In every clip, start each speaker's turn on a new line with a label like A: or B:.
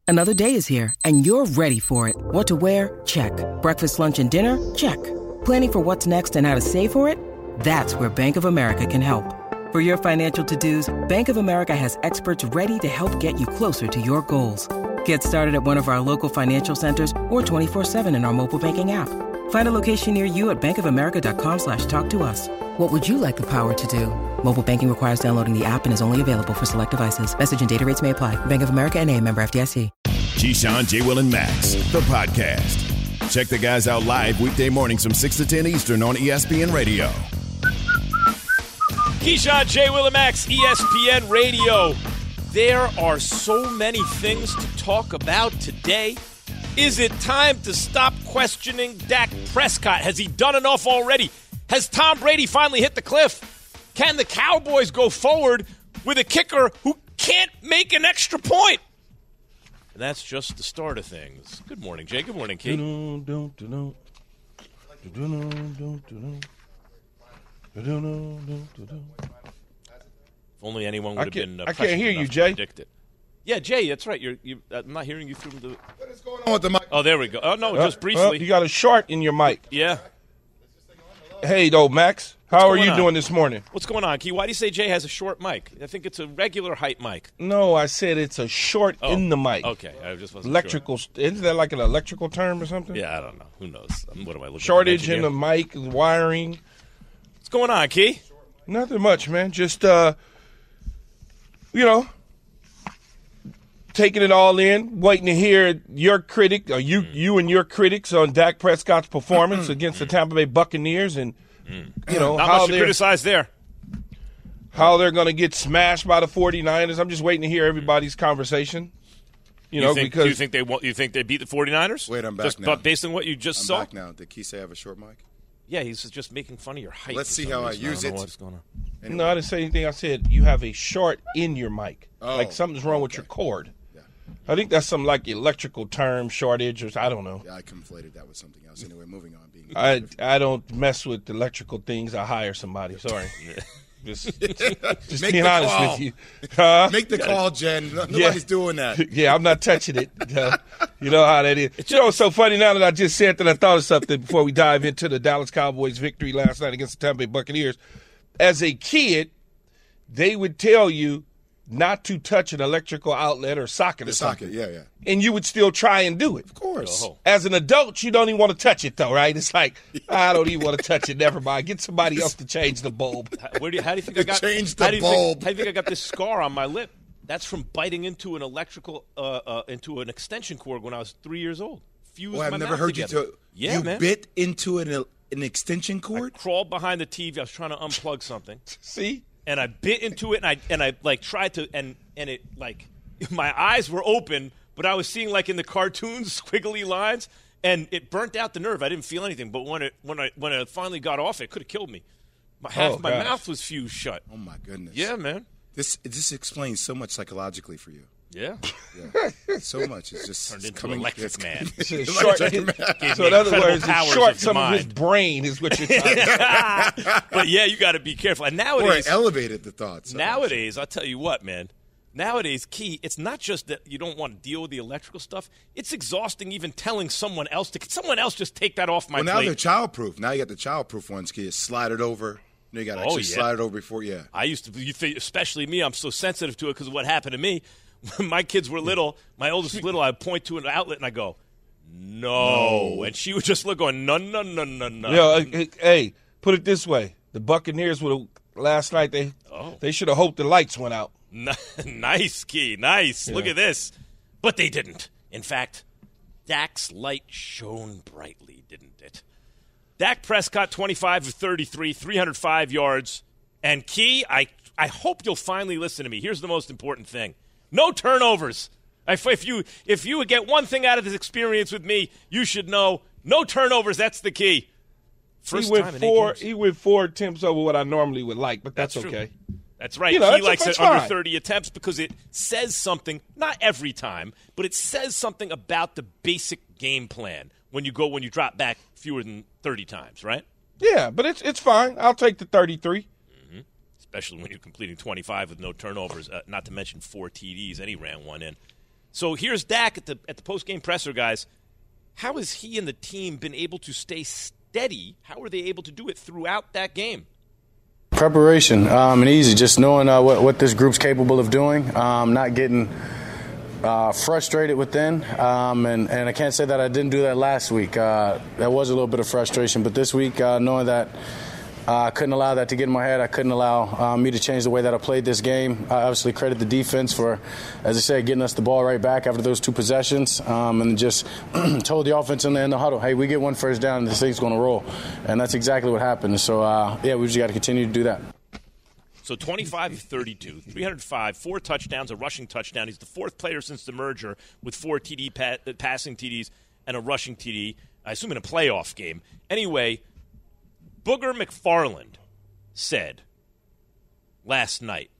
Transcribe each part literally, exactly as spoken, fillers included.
A: Another day is here, and you're ready for it. What to wear? Check. Breakfast, lunch, and dinner? Check. Planning for what's next and how to save for it? That's where Bank of America can help. For your financial to-dos, Bank of America has experts ready to help get you closer to your goals. Get started at one of our local financial centers or twenty-four seven in our mobile banking app. Find a location near you at bankofamerica.com slash talk to us. What would you like the power to do? Mobile banking requires downloading the app and is only available for select devices. Message and data rates may apply. Bank of America N A, member F D I C.
B: Keyshawn, J. Will, and Max, the podcast. Check the guys out live weekday mornings from six to ten Eastern on E S P N Radio.
C: Keyshawn, J. Will, and Max, E S P N Radio. There are so many things to talk about today. Is it time to stop questioning Dak Prescott? Has he done enough already? Has Tom Brady finally hit the cliff? Can the Cowboys go forward with a kicker who can't make an extra point? And that's just the start of things. Good morning, Jay. Good morning, Kate. If only anyone would have been. Uh,
D: I can't hear you, Jay.
C: It. Yeah, Jay, that's right. You're. You, I'm not hearing you through the.
E: What is going on with the mic?
C: Oh, there we go. Oh no,
D: uh,
C: just briefly.
D: Uh, you got a short in your mic.
C: Yeah.
D: Hey, though, Max.
C: What's
D: How are you
C: on?
D: doing this morning?
C: What's going on, Key? Why do you say Jay has a short mic? I think it's a regular height mic.
D: No, I said it's a short
C: oh,
D: in the mic.
C: Okay, I just wasn't
D: electrical.
C: Sure.
D: Isn't that like an electrical term or something?
C: Yeah, I don't know. Who knows? What am I looking?
D: Shortage in the mic, wiring.
C: What's going on, Key?
D: Nothing much, man. Just uh, you know, taking it all in, waiting to hear your critic, or you, mm. you and your critics on Dak Prescott's performance against the Tampa Bay Buccaneers, and mm. you know
C: Not
D: how
C: much to
D: they're
C: criticize there.
D: How they're going to get smashed by the 49ers. I'm just waiting to hear everybody's conversation. You,
C: you
D: know,
C: think,
D: because
C: do you think they you think they beat the 49ers?
E: Wait, I'm back
C: just,
E: now.
C: But based on what you just
E: I'm
C: saw,
E: back now. Did Key say I have a short mic?
C: Yeah, he's just making fun of your height.
E: Let's see how
C: reason.
E: I use
C: I
E: it.
C: What's going on?
E: Anyway.
D: No, I didn't say anything. I said you have a short in your mic.
E: Oh,
D: like something's wrong
E: okay.
D: with your cord.
E: Yeah.
D: I think that's some like electrical term, shortage, or I don't know.
E: Yeah, I conflated that with something else. Anyway, moving on. Being
D: I I don't mess with electrical things. I hire somebody. Sorry. Just, just
E: Make
D: being
E: the
D: honest
E: call.
D: with you. Huh?
E: Make the call, Jen. No- Nobody's
D: Yeah.
E: doing that.
D: Yeah, I'm not touching it. Uh, you know how that is. You know, it's so funny now that I just said that I thought of something before we dive into the Dallas Cowboys victory last night against the Tampa Bay Buccaneers. As a kid, they would tell you not to touch an electrical outlet or socket
E: The
D: or something.
E: socket, yeah, yeah.
D: And you would still try and do it.
E: Of course.
C: Oh.
D: As an adult, you don't even want to touch it, though, right? It's like, I don't even want to touch it. Never mind. Get somebody else to change the bulb.
C: How, where do you, how do you think I got?
E: Change the
C: how do you
E: bulb.
C: Think, how do you think I got this scar on my lip? That's from biting into an electrical, uh, uh, into an extension cord when I was three years old. Fused
E: Well, I've
C: my
E: never
C: mouth
E: heard
C: together.
E: you to.
C: Yeah,
E: you
C: man.
E: bit into an an extension cord.
C: I crawled behind the T V. I was trying to unplug something.
D: See?
C: And I bit into it, and I and I like tried to, and and it like my eyes were open, but I was seeing like in the cartoons squiggly lines, and it burnt out the nerve. I didn't feel anything, but when it when I when it finally got off, it could have killed me. My half
D: Oh,
C: my
D: gosh.
C: mouth was fused shut.
E: Oh my goodness.
C: Yeah, man.
E: This this explains so much psychologically for you.
C: Yeah.
E: Yeah. So much. It's just
C: Turned
E: it's
C: into
E: coming.
C: Electric
E: it's-
C: Man.
D: So,
E: Electric
D: short,
E: Man.
D: so in other
C: incredible
D: words,
C: powers
D: it's short
C: of the
D: some of his
C: mind.
D: brain is what you're talking about.
C: But yeah, you got to be careful. And
E: Boy,
C: nowadays,
E: it elevated the thoughts.
C: nowadays, I'll tell you what, man. Nowadays, Key, it's not just that you don't want to deal with the electrical stuff. It's exhausting even telling someone else to. Can someone else just take that off my
E: Well, now
C: plate?
E: they're childproof. Now you got the childproof ones. Can you slide it over? You, know, you got to
C: Oh,
E: actually
C: yeah.
E: slide it over before. Yeah.
C: I used to, you think, especially me, I'm so sensitive to it because of what happened to me. When my kids were little, my oldest was little, I'd point to an outlet and I go, no. no. And she would just look going, no, no, no, no, no.
D: Yo, uh, hey, put it this way. The Buccaneers would have, last night, they
C: Oh.
D: they should have hoped the lights went out.
C: Nice, Key, nice.
D: Yeah.
C: Look at this. But they didn't. In fact, Dak's light shone brightly, didn't it? Dak Prescott, twenty-five of thirty-three, three hundred five yards. And Key, I, I hope you'll finally listen to me. Here's the most important thing. No turnovers. If, if you if you would get one thing out of this experience with me, you should know no turnovers. That's the key. First
D: he went
C: time in
D: four.
C: eight games.
D: He went four attempts over what I normally would like, but that's,
C: That's true.
D: okay.
C: That's right.
D: You know,
C: he
D: that's-
C: likes
D: that's
C: it under
D: fine.
C: thirty attempts because it says something, not every time, but it says something about the basic game plan when you go when you drop back fewer than thirty times, right?
D: Yeah, but it's it's fine. I'll take the thirty-three.
C: Especially when you're completing twenty-five with no turnovers, uh, not to mention four T Ds, and he ran one in. So here's Dak at the at the post-game presser, guys. How has he and the team been able to stay steady? How were they able to do it throughout that game?
F: Preparation um, and easy, just knowing uh, what, what this group's capable of doing, um, not getting uh, frustrated within. Um, and, and I can't say that I didn't do that last week. Uh, that was a little bit of frustration. But this week, uh, knowing that uh, I couldn't allow that to get in my head, I couldn't allow uh, me to change the way that I played this game. I obviously credit the defense for, as I said, getting us the ball right back after those two possessions, um, and just told the offense in the, in the huddle, hey, we get one first down and this thing's going to roll. And that's exactly what happened. So, uh, yeah, we just got to continue to do that.
C: So twenty-five of thirty-two, three hundred five, four touchdowns, a rushing touchdown. He's the fourth player since the merger with four T D pa- passing T Ds and a rushing T D, I assume in a playoff game. Anyway, Booger McFarland said last night,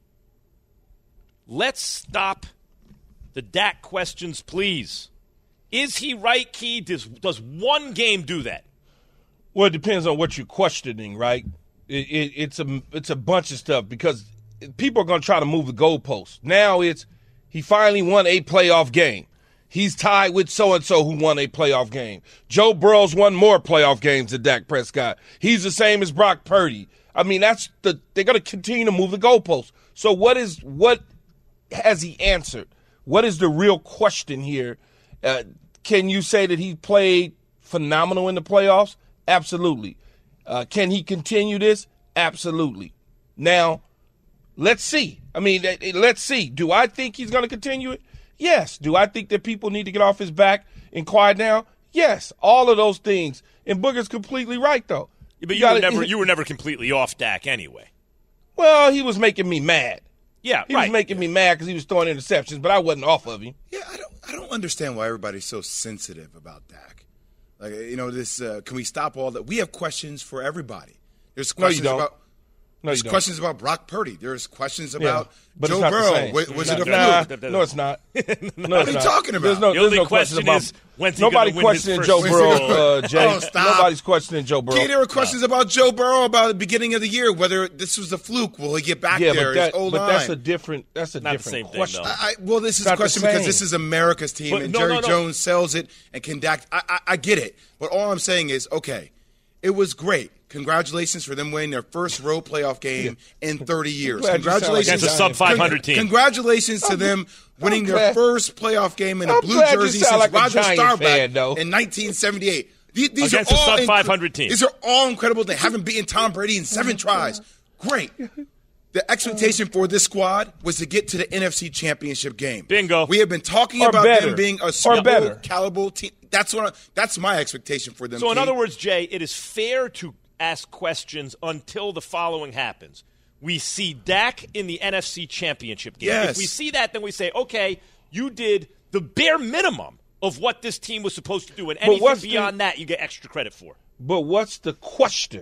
C: let's stop the Dak questions, please. Is he right, Key? Does, does one game do that?
D: Well, it depends on what you're questioning, right? It, it, it's a it's a bunch of stuff because people are going to try to move the goalposts. Now it's he finally won a playoff game. He's tied with so-and-so who won a playoff game. Joe Burrow's won more playoff games than Dak Prescott. He's the same as Brock Purdy. I mean, that's the they're going to continue to move the goalposts. So what is what has he answered? What is the real question here? Uh, can you say that he played phenomenal in the playoffs? Absolutely. Uh, can he continue this? Absolutely. Now, let's see. I mean, let's see. Do I think he's going to continue it? Yes. Do I think that people need to get off his back and quiet down? Yes. All of those things. And Booger's completely right, though.
C: Yeah, but you,
D: you, gotta,
C: were never, you were never completely off Dak anyway.
D: Well, he was making me mad.
C: Yeah,
D: he
C: right.
D: was making me mad because he was throwing interceptions, but I wasn't off of him.
E: Yeah, I don't, I don't understand why everybody's so sensitive about Dak. Like, you know, this. Uh, can we stop all that? We have questions for everybody. There's questions
D: no, you don't.
E: about.
D: No,
E: There's
D: you don't.
E: questions about Brock Purdy. There's questions about
D: but
E: Joe
D: it's not the
E: Burrow.
D: same.
E: Was, was
C: No,
E: it a
C: no,
E: fluke?
C: no,
D: No, it's not. No,
E: What
D: it's
E: are you
D: not.
E: talking about?
D: There's no,
C: The
D: there's
C: only
D: no
C: question
D: about,
C: is, when's he
D: nobody
C: gonna win his
D: questioning
C: first
D: Joe
C: Super
D: Burrow,
C: Bowl?
D: uh, Jay.
E: Oh, stop.
D: Nobody's questioning Joe Burrow.
E: Okay, there were questions about Joe Burrow about the beginning of the year, whether this was a fluke. Will he get back
D: yeah,
E: there?
D: but, that,
E: His old
D: but
E: line.
D: that's a different. That's a
C: Not the
D: different
C: same thing,
D: question.
C: though.
E: I, well, this is
D: Not
E: a
D: the
E: question because
D: same.
E: this is America's team,
C: But
E: and
C: no,
E: Jerry
C: no, no.
E: Jones sells it and can Dak. I, I, I get it, but all I'm saying is, okay, it was great. Congratulations for them winning their first road playoff game in thirty years.
D: glad you sound like
E: Congratulations
C: Against a sub five hundred team.
E: Congratulations to them winning their
D: glad-
E: first playoff game in a
D: I'm
E: blue
D: glad you
E: jersey
D: sound
E: since
D: like a
E: Roger
D: Giant
E: Staubach
D: fan, though.
E: in nineteen seventy-eight. These, these
C: Against
E: are
C: a
E: all
C: sub
E: inc-
C: five hundred team.
E: These are all incredible. They haven't beaten Tom Brady in seven tries. Great. The expectation for this squad was to get to the N F C Championship game.
C: Bingo.
E: We have been talking
D: Or
E: about
D: better.
E: them being a
D: Or
E: Super Bowl
D: better.
E: caliber team. That's what. I, that's my expectation for them.
C: So, in
E: Key.
C: other words, Jay, it is fair to ask questions until the following happens. We see Dak in the N F C Championship game.
E: Yes.
C: If we see that, then we say, okay, you did the bare minimum of what this team was supposed to do, and anything
D: what's the-
C: beyond that, you get extra credit for.
D: But what's the question?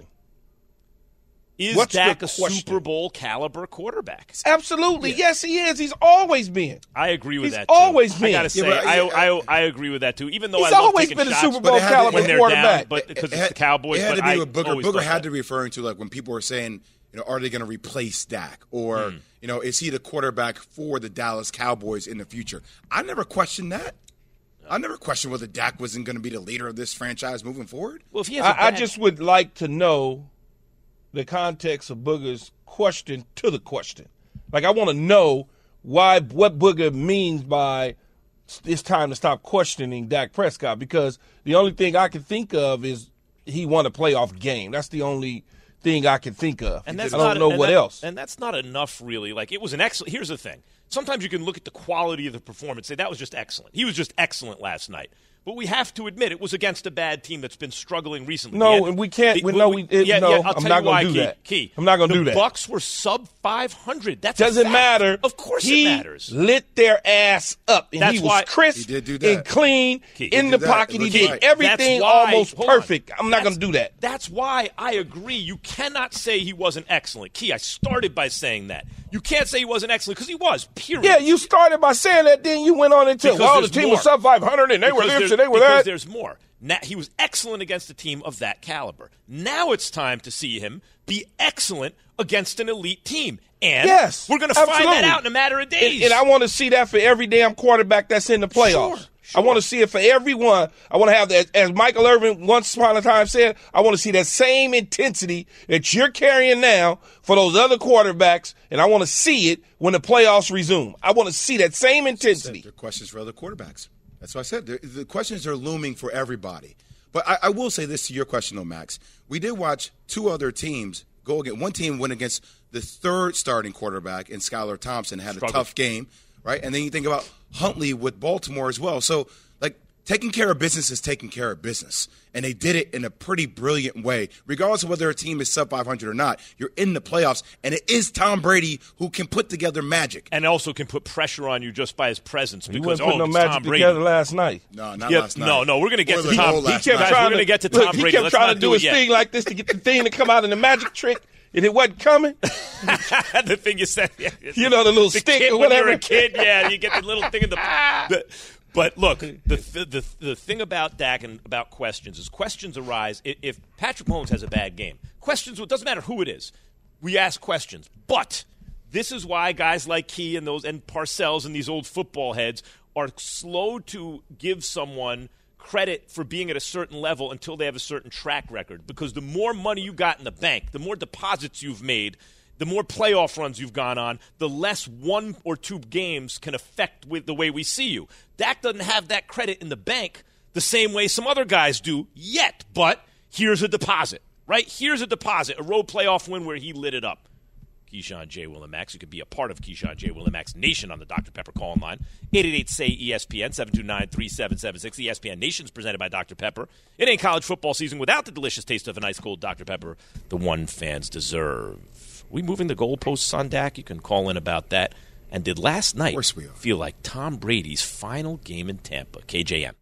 C: Is
D: What's the
C: Dak a
D: question?
C: Super Bowl caliber quarterback?
D: Absolutely, yes, he is. He's always been.
C: I agree with
D: He's
C: that. Too.
D: always
C: I
D: been.
C: gotta say,
E: Yeah, but I-
C: I, I I agree with that too. Even though
D: He's
C: I love
D: always
C: taking
D: been a
C: shots
D: Super
E: But
D: Bowl
E: it had to-
D: caliber
C: when they're
D: quarterback.
C: down, but because
E: It
C: it's
E: had-
C: the Cowboys.
E: It had
C: but
E: to be
C: I
E: with Booger.
C: always
E: Booger
C: thought
E: had
C: that.
E: to be referring to like when people were saying, you know, are they going to replace Dak, or
C: Hmm.
E: you know, is he the quarterback for the Dallas Cowboys in the future? I never questioned that. I never questioned whether Dak wasn't going to be the leader of this franchise moving forward.
C: Well, if he has a
D: I, I
C: bad-
D: just would like to know the context of Booger's question to the question. Like, I want to know why what Booger means by it's time to stop questioning Dak Prescott, because the only thing I can think of is he won a playoff game. That's the only thing I can think of.
C: And that's
D: I don't
C: not,
D: know
C: and
D: what
C: that-
D: else.
C: And that's not enough, really. Like, it was an excellent. Here's the thing. Sometimes you can look at the quality of the performance, say that was just excellent. He was just excellent last night. But we have to admit it was against a bad team that's been struggling recently.
D: No,
C: He had-
D: and we can't-
C: the-
D: we- no, we- it-
C: yeah,
D: no,
C: yeah, I'll
D: I'm
C: tell
D: not
C: you
D: gonna
C: why,
D: do
C: Key,
D: that.
C: Key.
D: I'm not gonna
C: the
D: do that.
C: Bucks were sub five hundred. That's
D: Doesn't
C: a fact.
D: matter.
C: Of course
D: he
C: it matters.
D: lit their ass up, and
C: That's
D: he was
C: why-
D: crisp
E: He did do that.
D: and clean
C: Key.
D: in
E: He
D: the
E: did that.
D: pocket.
E: It
D: He
E: was
D: did
E: right.
D: everything
C: That's why-
D: almost
C: hold on.
D: perfect. I'm not going to
C: That's-
D: do that.
C: That's why I agree. You cannot say he wasn't excellent. Key, I started by saying that. You can't say he wasn't excellent because he was, period.
D: Yeah, you started by saying that, then you went on into,
C: Because
D: well, the
C: there's
D: team
C: more.
D: was sub five hundred, and they were
C: Because
D: this
C: there's-
D: and they were
C: because
D: that.
C: there's more. Now, he was excellent against a team of that caliber. Now it's time to see him be excellent against an elite team. And
D: yes,
C: we're going to find that out in a matter of days.
D: And, and I want to see that for every damn quarterback that's in the playoffs.
C: Sure, sure.
D: I want to see it for everyone. I want to have that, as Michael Irvin once upon a time said, I want to see that same intensity that you're carrying now for those other quarterbacks, and I want to see it when the playoffs resume. I want to see that same intensity.
E: There are questions for other quarterbacks. That's what I said. The, the questions are looming for everybody. But I, I will say this to your question, though, Max. We did watch two other teams go against. One team went against the third starting quarterback in Skylar Thompson, had Struggle. a tough game, right? And then you think about Huntley with Baltimore as well. So, like, taking care of business is taking care of business. And they did it in a pretty brilliant way. Regardless of whether a team is sub five hundred or not, you're in the playoffs, and it is Tom Brady who can put together magic.
C: And also can put pressure on you just by his presence.
D: He
C: Because,
D: wasn't putting
C: oh,
D: no
C: it's
D: magic
C: Tom Brady.
D: together last night.
E: No, not
C: Yep,
E: last night.
C: No, no, we're going to get to
E: Or
C: Tom.
E: last
D: He kept
E: night.
D: trying
C: We're going to get to Tom
D: look,
C: Brady.
D: He kept
C: Let's
D: trying
C: not
D: to
C: do
D: do
C: it
D: his
C: yet.
D: thing like this to get the thing to come out in the magic trick, and it wasn't coming.
C: The thing you said. Yeah,
D: You know, the little
C: the
D: stick
C: kid,
D: or
C: when
D: whatever.
C: you're a kid, yeah, you get the little thing in the, the – But, look, the, the the the thing about Dak and about questions is questions arise. If, if Patrick Mahomes has a bad game, questions – it doesn't matter who it is. We ask questions. But this is why guys like Key and those and Parcells and these old football heads are slow to give someone credit for being at a certain level until they have a certain track record. Because the more money you got in the bank, the more deposits you've made – the more playoff runs you've gone on, the less one or two games can affect with the way we see you. Dak doesn't have that credit in the bank the same way some other guys do yet, but here's a deposit, right? Here's a deposit, a road playoff win where he lit it up. Keyshawn, J. Will, and Max. You can be a part of Keyshawn, J. Will, and Max Nation on the Doctor Pepper call-in line. eight eight eight, S A Y, E S P N, seven two nine, three seven seven six. E S P N Nation's presented by Doctor Pepper. It ain't college football season without the delicious taste of an ice-cold Doctor Pepper, the one fans deserve. We moving the goalposts on Dak? You can call in about that. And did last night feel like Tom Brady's final game in Tampa? K J M.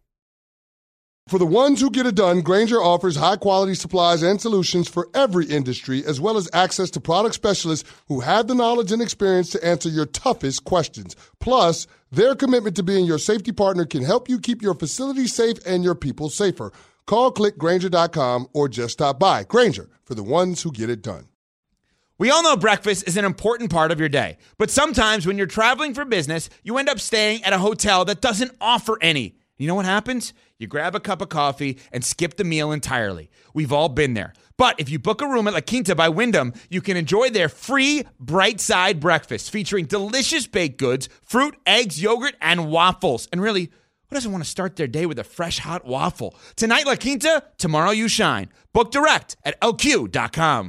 G: For the ones who get it done, Grainger offers high-quality supplies and solutions for every industry, as well as access to product specialists who have the knowledge and experience to answer your toughest questions. Plus, their commitment to being your safety partner can help you keep your facility safe and your people safer. Call, click Grainger dot com, or just stop by. Grainger, for the ones who get it done.
H: We all know breakfast is an important part of your day, but sometimes when you're traveling for business, you end up staying at a hotel that doesn't offer any. You know what happens? You grab a cup of coffee and skip the meal entirely. We've all been there. But if you book a room at La Quinta by Wyndham, you can enjoy their free Bright Side breakfast featuring delicious baked goods, fruit, eggs, yogurt, and waffles. And really, who doesn't want to start their day with a fresh, hot waffle? Tonight, La Quinta, tomorrow you shine. Book direct at L Q dot com.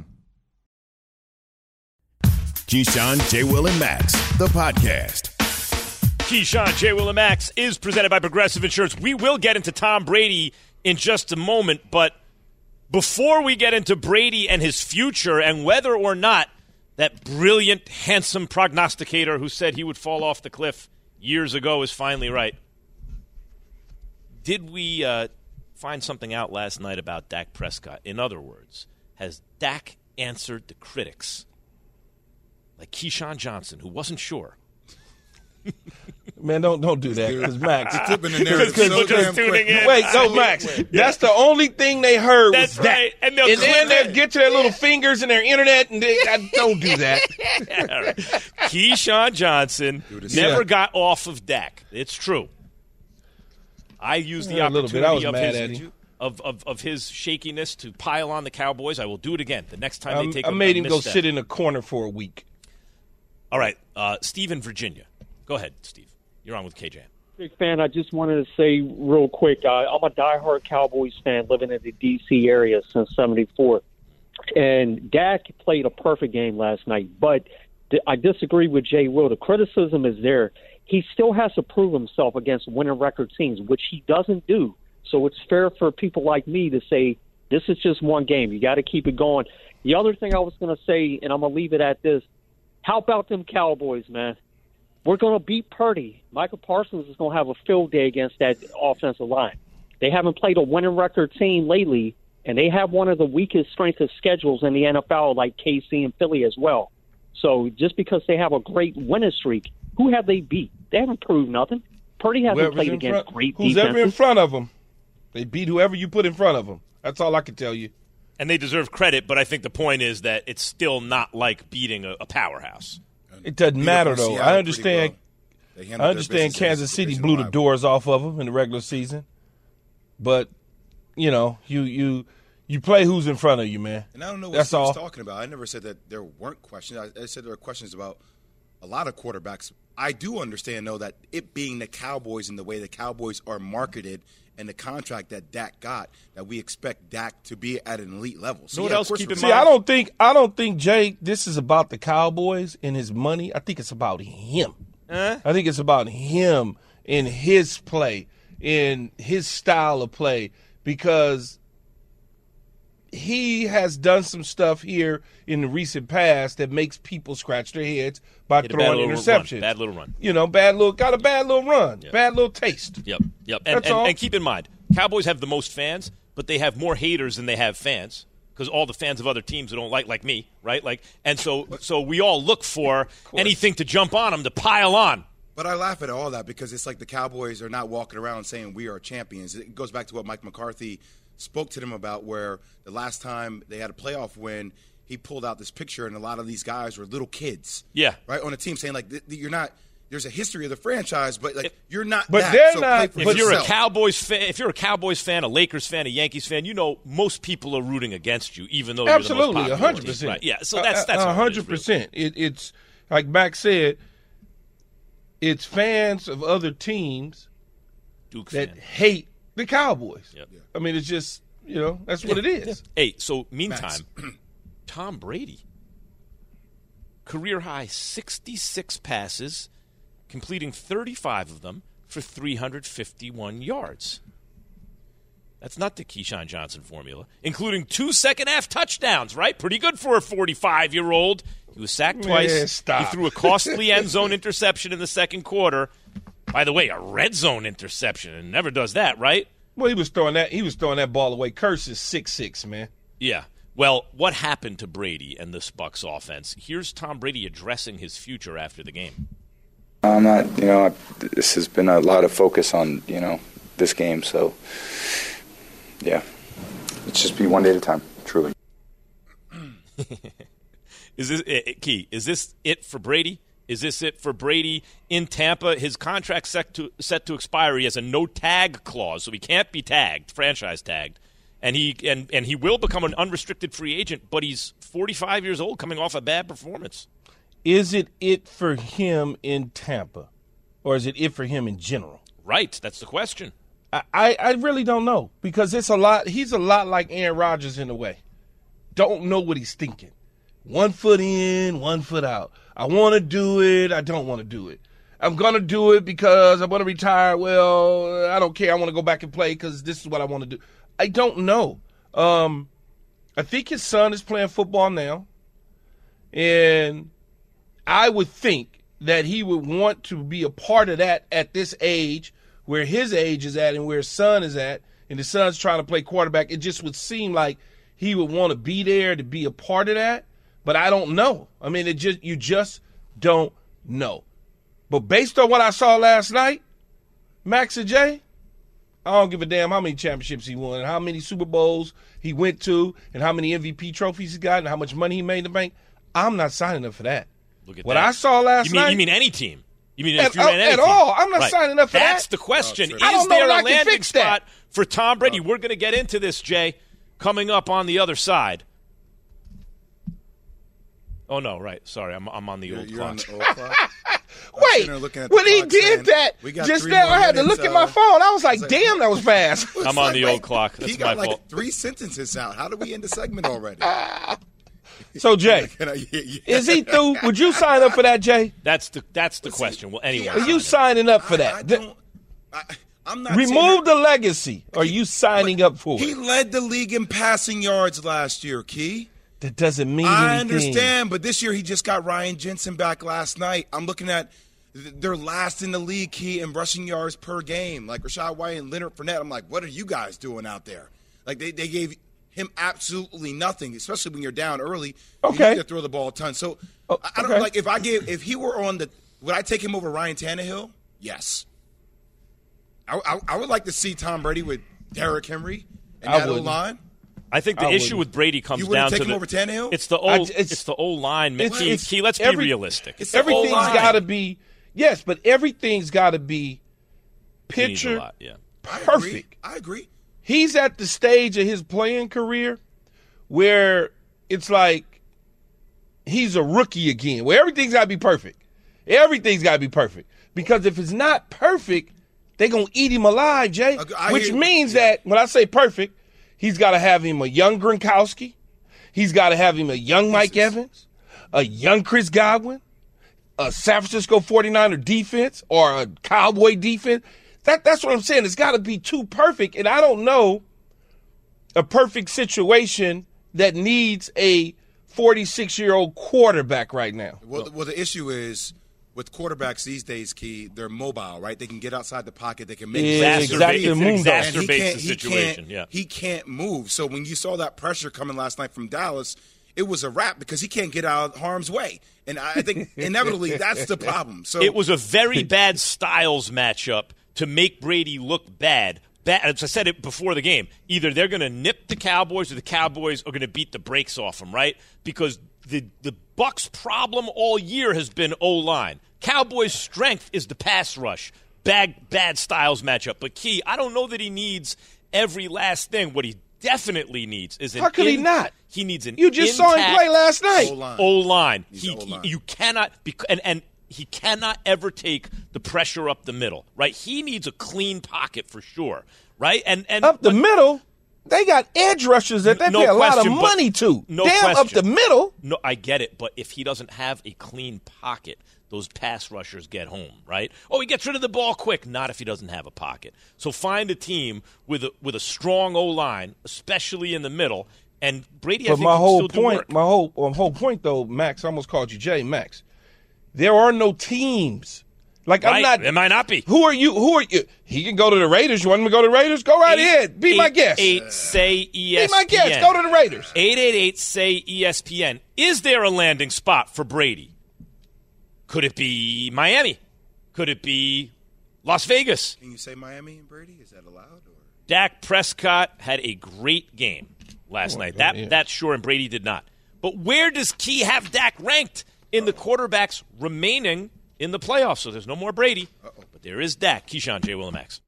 B: Keyshawn, J. Will, and Max, the podcast.
C: Keyshawn, J. Will, and Max is presented by Progressive Insurance. We will get into Tom Brady in just a moment, but before we get into Brady and his future and whether or not that brilliant, handsome prognosticator who said he would fall off the cliff years ago is finally right, did we uh, find something out last night about Dak Prescott? In other words, has Dak answered the critics? Like Keyshawn Johnson, who wasn't sure.
D: Man, don't don't do that, because Max.
E: You're flipping the narrative
C: People
E: so
C: just
E: damn
C: tuning
E: quick.
C: in.
D: Wait, no, Max. That's the only thing they heard
C: That's
D: was that.
C: right. And they'll
D: And then
C: click
D: they'll
C: it.
D: get to their little fingers and their internet, and they, I, don't do that.
C: All right. Keyshawn Johnson never
D: Yeah.
C: got off of Dak. It's true. I used the
D: Yeah, a little
C: opportunity
D: bit. I was
C: of,
D: mad
C: his,
D: at him.
C: Of, of, of his shakiness to pile on the Cowboys. I will do it again the next time
D: Um,
C: they take
D: I
C: a
D: made
C: a
D: him go
C: misstep.
D: sit in a corner for a week.
C: All right. Uh, Steve in Virginia. Go ahead, Steve. You're on with K J M.
I: Big fan. I just wanted to say real quick, uh, I'm a diehard Cowboys fan living in the D C area since seventy-four. And Dak played a perfect game last night, but th- I disagree with Jay Will. The criticism is there. He still has to prove himself against winning record teams, which he doesn't do. So it's fair for people like me to say, this is just one game. You got to keep it going. The other thing I was going to say, and I'm going to leave it at this, how about them Cowboys, man? We're going to beat Purdy. Michael Parsons is going to have a field day against that offensive line. They haven't played a winning record team lately, and they have one of the weakest strength of schedules in the N F L, like K C and Philly as well. So just because they have a great winning streak, who have they beat? They haven't proved nothing. Purdy hasn't
D: Whoever's
I: played
D: in
I: against
D: front,
I: great
D: who's
I: defenses.
D: ever in front of them. They beat whoever you put in front of them. That's all I can tell you.
C: And they deserve credit, but I think the point is that it's still not like beating a, a powerhouse.
D: It doesn't matter, though. I understand well. I understand Kansas City blew the doors off of them in the regular season. But, you know, you you you play who's in front of you, man.
E: And I don't know what
D: That's
E: Steve's
D: all.
E: talking about. I never said that there weren't questions. I, I said there were questions about a lot of quarterbacks. I do understand, though, that it being the Cowboys and the way the Cowboys are marketed and the contract that Dak got, that we expect Dak to be at an elite level. So
C: know what
E: yeah,
C: else keep in
D: See,
C: mind?
D: I don't think I don't think Jay. This is about the Cowboys and his money. I think it's about him.
C: Uh?
D: I think it's about him in his play, in his style of play, because he has done some stuff here in the recent past that makes people scratch their heads by
C: Hit a bad
D: throwing
C: little
D: interceptions.
C: run. Bad little run.
D: You know, bad little got a bad little run,
C: Yep.
D: bad little taste.
C: Yep, yep. And,
D: That's
C: and,
D: all.
C: and keep in mind, Cowboys have the most fans, but they have more haters than they have fans because all the fans of other teams that don't like, like me, right? Like, and so, so we all look for anything to jump on them to pile on.
E: But I laugh at all that because it's like the Cowboys are not walking around saying we are champions. It goes back to what Mike McCarthy spoke to them about, where the last time they had a playoff win, he pulled out this picture, and a lot of these guys were little kids.
C: Yeah.
E: Right, on a team saying, like, th- th- you're not – there's a history of the franchise, but, like, you're not
D: But
E: that,
D: they're
E: so
D: not-
E: play for
C: If you're a
E: yourself.
C: Cowboys fan, if you're a Cowboys fan, a Lakers fan, a Yankees fan, you know most people are rooting against you, even though you're the most
D: Absolutely,
C: popular
D: a hundred
C: team.
D: percent.
C: Right? Yeah, so that's that's
D: a
C: all it is,
D: hundred
C: really.
D: percent. It, it's like Max said. It's fans of other teams
C: Duke
D: that
C: fan.
D: hate the Cowboys.
C: Yep.
D: I mean, it's just you know that's what it is.
C: Hey, so meantime, Tom Brady, career high sixty-six passes, completing thirty-five of them for three hundred fifty-one yards. That's not the Keyshawn Johnson formula, including two second-half touchdowns, right? Pretty good for a forty-five-year-old. He was sacked twice.
D: Man, stop.
C: He threw a costly end zone interception in the second quarter. By the way, a red zone interception, and never does that, right?
D: Well, he was throwing that. He was throwing that ball away. Curse is six six, man.
C: Yeah. Well, what happened to Brady and this Bucs offense? Here's Tom Brady addressing his future after the game.
J: I'm not, you know, this has been a lot of focus on, you know, this game. So, yeah, it's just be one day at a time, truly.
C: Is this it, Key? Is this it for Brady? Is this it for Brady in Tampa? His contract's set to set to expire. He has a no tag clause, so he can't be tagged, franchise tagged, and he and, and he will become an unrestricted free agent. But he's forty-five years old, coming off a bad performance.
D: Is it it for him in Tampa, or is it it for him in general?
C: Right, that's the question.
D: I, I, I really don't know because it's a lot. He's a lot like Aaron Rodgers in a way. Don't know what he's thinking. One foot in, one foot out. I want to do it. I don't want to do it. I'm going to do it because I want to retire. Well, I don't care. I want to go back and play because this is what I want to do. I don't know. Um, I think his son is playing football now. And I would think that he would want to be a part of that at this age, where his age is at and where his son is at, and his son's trying to play quarterback. It just would seem like he would want to be there to be a part of that. But I don't know. I mean, it just you just don't know. But based on what I saw last night, Max and Jay, I don't give a damn how many championships he won, how many Super Bowls he went to, and how many M V P trophies he got, and how much money he made in the bank. I'm not signing up for that.
C: Look at
D: what
C: that.
D: I saw last
C: you mean,
D: night.
C: You mean any team? You mean
D: At-
C: if you're in any
D: at
C: team?
D: all. I'm not
C: Right.
D: signing up for
C: That's
D: that.
C: the question.
E: No,
C: Is
E: I
D: don't know
C: there
D: that I
C: a
D: can
C: landing
D: fix that.
C: spot for Tom Brady? We're going to get into this, Jay, coming up on the other side. Oh, no, right. Sorry, I'm, I'm on the
E: You're,
C: old
E: you're
C: clock.
E: on the old clock. I'm
D: Wait,
E: sitting there looking at the
D: when he
E: clock
D: did
E: saying,
D: that
E: "We got
D: just
E: three
D: now,
E: more
D: I had to
E: minutes,
D: look at my
E: uh,
D: phone. I was like,
E: like-
D: damn, that was fast.
C: I'm on the old clock. That's
E: he got
C: my
E: like
C: fault.
E: three sentences out. How did we end the segment already?
D: So, Jay,
E: Can I- yeah, yeah.
D: is he through? Would you sign up for that, Jay?
C: That's the that's the question. Well, anyone.
D: Are you signing up for
E: I,
D: that?
E: I don't, I, I'm not
D: Remove
E: saying
D: the legacy. Are you signing up for
E: He
D: it?
E: led the league in passing yards last year, Key.
D: That doesn't mean
E: I
D: anything.
E: understand, but this year he just got Ryan Jensen back last night. I'm looking at th- they're last in the league, Key, in rushing yards per game. Like Rashad White and Leonard Fournette. I'm like, what are you guys doing out there? Like they, they gave him absolutely nothing, especially when you're down early.
D: Okay.
E: You need to throw the ball a ton. So
D: Oh,
E: I I don't
D: okay.
E: like if I gave if he were on the would I take him over Ryan Tannehill? Yes. I, I, I would like to see Tom Brady with Derrick Henry and
D: I
E: that
D: wouldn't.
E: line.
C: I think the
D: I
C: issue with Brady comes
E: You
C: down
E: wouldn't
C: to
E: take
C: the,
E: him over Tannehill?
C: It's the
D: I-
C: old,
D: it's-
C: it's, the old line.
D: it's-
C: Key,
D: it's-
C: Key, let's be
D: every-
C: realistic.
E: it's the
D: Everything's
E: O-line.
D: got to be yes, but everything's got to be
C: He needs a
D: picture
C: lot, yeah.
E: I agree.
D: perfect.
E: I agree.
D: He's at the stage of his playing career where it's like he's a rookie again, where everything's got to be perfect. Everything's got to be perfect. Because if it's not perfect, they're going to eat him alive, Jay.
E: I
D: Which
E: hear-
D: means
E: yeah.
D: that when I say perfect, he's got to have him a young Gronkowski. He's got to have him a young Mike Evans, a young Chris Godwin, a San Francisco forty-niner defense or a Cowboy defense. That, that's what I'm saying. It's got to be too perfect. And I don't know a perfect situation that needs a forty-six-year-old quarterback right now.
E: Well, the, well, the issue is with quarterbacks these days, Key, they're mobile, right? They can get outside the pocket. They can make
D: Yeah,
E: decisions.
D: exactly.
C: Exacerbates,
D: Move though.
E: And he
C: exacerbates
E: can't,
C: the
E: he
C: situation.
E: can't,
C: Yeah.
E: he can't move. So when you saw that pressure coming last night from Dallas, it was a wrap because he can't get out of harm's way. And I think inevitably that's the problem. So
C: It was a very bad styles matchup to make Brady look bad. Bad, as I said it before the game, either they're going to nip the Cowboys or the Cowboys are going to beat the brakes off them, right? Because the the Bucs' problem all year has been O-line. Cowboys' strength is the pass rush. Bad, bad styles matchup. But Key, I don't know that he needs every last thing. What he definitely needs is an
D: How could he
C: in-
D: not?
C: He needs an
D: You just saw him
C: intact
D: play last night.
E: O-line.
C: O-line.
E: He's
C: He,
E: O-line.
C: he- you cannot bec- and and he cannot ever take the pressure up the middle, right? He needs a clean pocket for sure, right? And and
D: Up the
C: but-
D: middle, they got edge rushers that they
C: No
D: pay a lot of
C: question, but-
D: money to.
C: no
D: Damn, up
C: question.
D: the middle.
C: No, I get it, but if he doesn't have a clean pocket, those pass rushers get home, right? Oh, he gets rid of the ball quick. Not if he doesn't have a pocket. So find a team with a, with a strong O-line, especially in the middle, and Brady, I
D: But
C: think,
D: my
C: can
D: whole
C: still do
D: point,
C: work.
D: my whole um, whole point though, Max, I almost called you Jay, Max. There are no teams. Like I'm
C: Right,
D: not.
C: there might not be.
D: Who are you? Who are you? He can go to the Raiders. You want him to go to the Raiders? Go right ahead. Be my guest.
C: Eight say E S P N.
D: Be my guest. Go to the Raiders.
C: Eight eight eight say E S P N. Is there a landing spot for Brady? Could it be Miami? Could it be Las Vegas?
E: Can you say Miami and Brady? Is that allowed? Or?
C: Dak Prescott had a great game last
D: Oh,
C: night.
D: God,
C: That
D: yeah.
C: that's sure, and Brady did not. But where does Key have Dak ranked in the quarterbacks remaining in the playoffs? So there's no more Brady,
E: Uh-oh.
C: but there is Dak. Keyshawn, J. Will, and Max.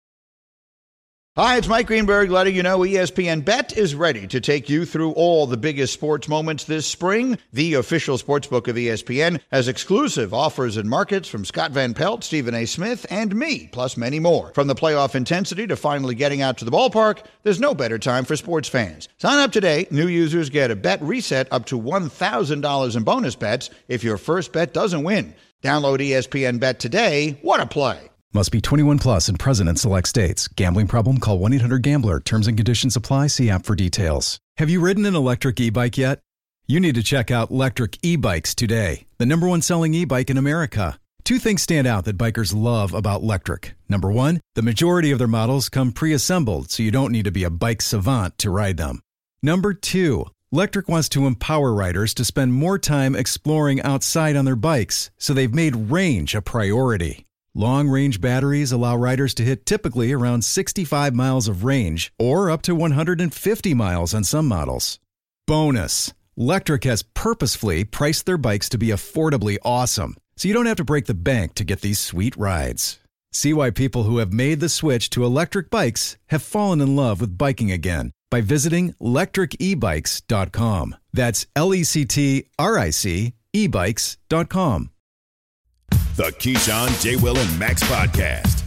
K: Hi, it's Mike Greenberg letting you know E S P N Bet is ready to take you through all the biggest sports moments this spring. The official sportsbook of E S P N has exclusive offers and markets from Scott Van Pelt, Stephen A. Smith, and me, plus many more. From the playoff intensity to finally getting out to the ballpark, there's no better time for sports fans. Sign up today. New users get a bet reset up to one thousand dollars in bonus bets if your first bet doesn't win. Download E S P N Bet today. What a play.
L: Must be twenty-one plus and present in select states. Gambling problem? Call one eight hundred gambler. Terms and conditions apply. See app for details. Have you ridden an electric e-bike yet? You need to check out Electric E-Bikes today, the number one selling e-bike in America. Two things stand out that bikers love about Electric. Number one, the majority of their models come pre-assembled, so you don't need to be a bike savant to ride them. Number two, Electric wants to empower riders to spend more time exploring outside on their bikes, so they've made range a priority. Long-range batteries allow riders to hit typically around sixty-five miles of range or up to one hundred fifty miles on some models. Bonus, Electric has purposefully priced their bikes to be affordably awesome, so you don't have to break the bank to get these sweet rides. See why people who have made the switch to electric bikes have fallen in love with biking again by visiting electric e bikes dot com. That's L E C T R I C e bikes dot com.
B: The Keyshawn, J. Will, and Max podcast.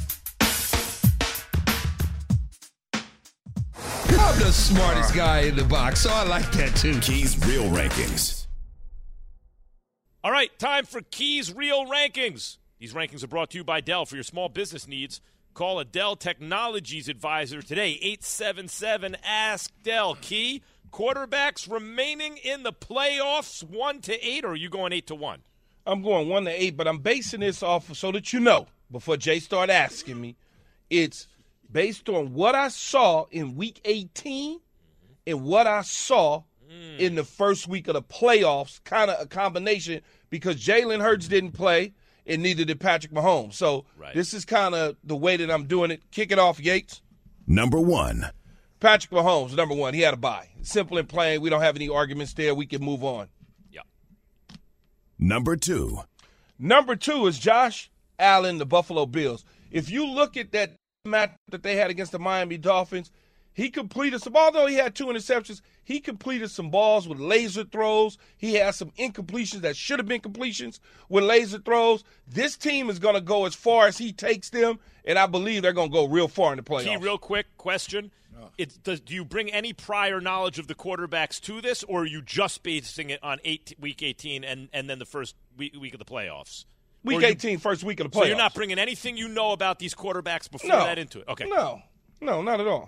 D: I'm the smartest guy in the box, so I like that too.
B: Key's Real Rankings.
C: All right, time for Key's Real Rankings. These rankings are brought to you by Dell. For your small business needs, call a Dell Technologies advisor today, eight seven seven, ask Dell. Key, quarterbacks remaining in the playoffs, one to eight, or are you going eight to one?
D: I'm going one to eight, but I'm basing this off of, so that you know, before Jay start asking me, it's based on what I saw in week eighteen and what I saw mm. in the first week of the playoffs, kind of a combination, because Jalen Hurts didn't play and neither did Patrick Mahomes. So
C: right.
D: This is kind of the way that I'm doing it. Kick it off, Yates.
B: Number one.
D: Patrick Mahomes, number one. He had a bye. Simple and plain. We don't have any arguments there. We can move on.
C: Yeah.
B: Number two.
D: Number two is Josh Allen, the Buffalo Bills. If you look at that match that they had against the Miami Dolphins, he completed some, although he had two interceptions, he completed some balls with laser throws. He had some incompletions that should have been completions with laser throws. This team is going to go as far as he takes them, and I believe they're going to go real far in the playoffs.
C: Key, real quick question. It's, does, do you bring any prior knowledge of the quarterbacks to this, or are you just basing it on eight, week eighteen and, and then the first week, week of the playoffs?
D: Week eighteen, you, first week of the playoffs.
C: So you're not bringing anything you know about these quarterbacks before
D: no,
C: that into it? Okay.
D: No, no, not at all.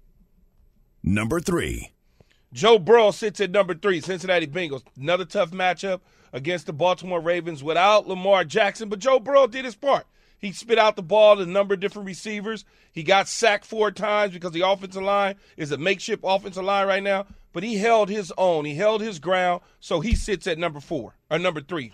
B: Number three.
D: Joe Burrow sits at number three, Cincinnati Bengals. Another tough matchup against the Baltimore Ravens without Lamar Jackson, but Joe Burrow did his part. He spit out the ball to a number of different receivers. He got sacked four times because the offensive line is a makeshift offensive line right now, but he held his own. He held his ground, so he sits at number four, or number three.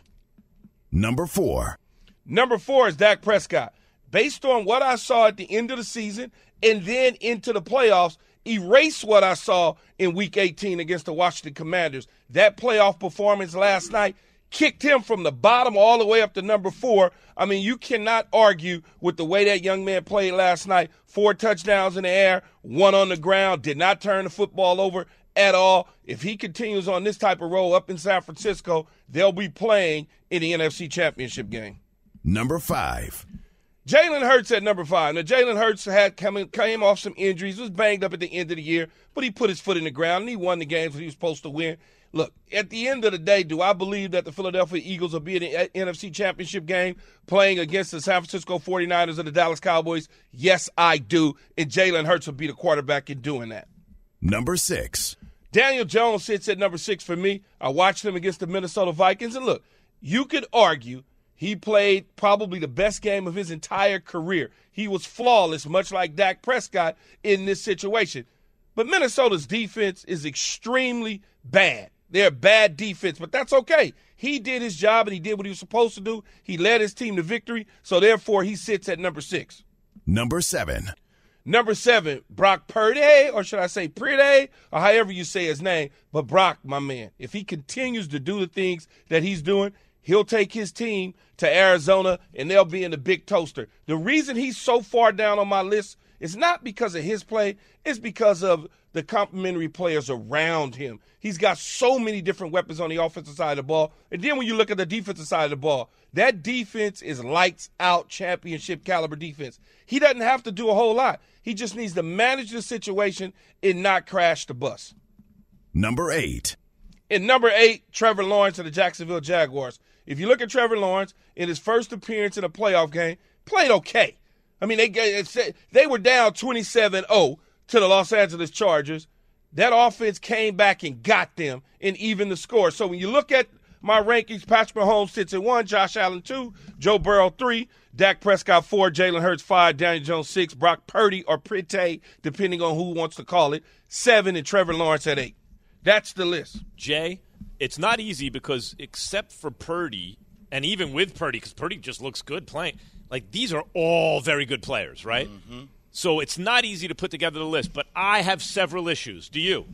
B: Number four.
D: Number four is Dak Prescott. Based on what I saw at the end of the season and then into the playoffs, erase what I saw in Week eighteen against the Washington Commanders. That playoff performance last night kicked him from the bottom all the way up to number four. I mean, you cannot argue with the way that young man played last night. Four touchdowns in the air, one on the ground, did not turn the football over at all. If he continues on this type of roll up in San Francisco, they'll be playing in the N F C Championship game.
B: Number five.
D: Jalen Hurts at number five. Now, Jalen Hurts had come, came off some injuries, was banged up at the end of the year, but he put his foot in the ground, and he won the games that he was supposed to win. Look, at the end of the day, do I believe that the Philadelphia Eagles will be in the N F C Championship game playing against the San Francisco forty-niners or the Dallas Cowboys? Yes, I do, and Jalen Hurts will be the quarterback in doing that.
B: Number six.
D: Daniel Jones sits at number six for me. I watched him against the Minnesota Vikings, and look, you could argue he played probably the best game of his entire career. He was flawless, much like Dak Prescott in this situation. But Minnesota's defense is extremely bad. They're a bad defense, but that's okay. He did his job, and he did what he was supposed to do. He led his team to victory, so therefore he sits at number six.
B: Number seven.
D: Number seven, Brock Purdy, or should I say Purdy, or however you say his name. But Brock, my man, if he continues to do the things that he's doing, he'll take his team to Arizona, and they'll be in the big toaster. The reason he's so far down on my list is not because of his play. It's because of the complementary players around him. He's got so many different weapons on the offensive side of the ball. And then when you look at the defensive side of the ball, that defense is lights out championship caliber defense. He doesn't have to do a whole lot. He just needs to manage the situation and not crash the bus.
B: Number eight.
D: And number eight, Trevor Lawrence of the Jacksonville Jaguars. If you look at Trevor Lawrence in his first appearance in a playoff game, played okay. I mean, they they were down twenty-seven oh to the Los Angeles Chargers. That offense came back and got them and even the score. So when you look at my rankings, Patrick Mahomes sits at one, Josh Allen two, Joe Burrow three, Dak Prescott four, Jalen Hurts five, Daniel Jones six, Brock Purdy or Purdy, depending on who wants to call it, seven, and Trevor Lawrence at eight. That's the list.
C: Jay, it's not easy because except for Purdy, and even with Purdy, because Purdy just looks good playing, like these are all very good players, right? Mm-hmm. So it's not easy to put together the list, but I have several issues. Do you?